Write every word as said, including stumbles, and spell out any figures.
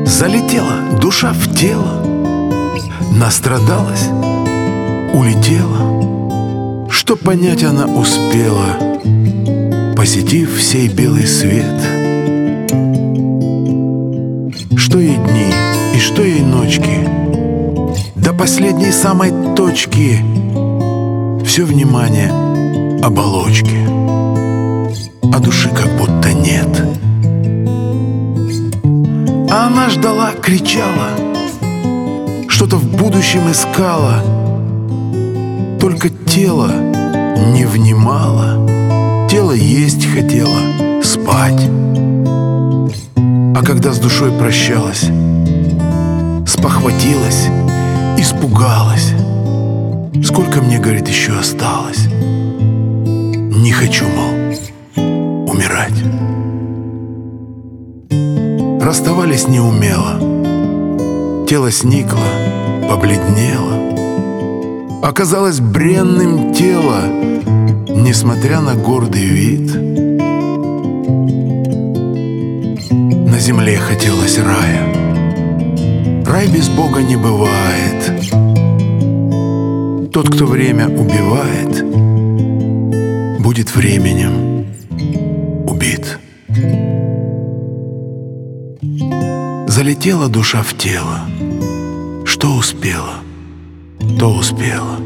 Залетела душа в тело, настрадалась, улетела. Что понять она успела, посетив сей белый свет? Что ей дни и что ей ночки, до последней самой точки все внимание оболочки, а души как будто нет. А она ждала, кричала, что-то в будущем искала, только тело не внимало. Тело есть хотело, спать. А когда с душой прощалась, спохватилась, испугалась. Сколько мне, говорит, еще осталось? Не хочу, мол, умирать. Расставались неумело. Тело сникло, побледнело. Оказалось бренным тело, несмотря на гордый вид. На земле хотелось рая. Рай без Бога не бывает. Тот, кто время убивает, будет временем убит. Залетела душа в тело. Что успела, то успела.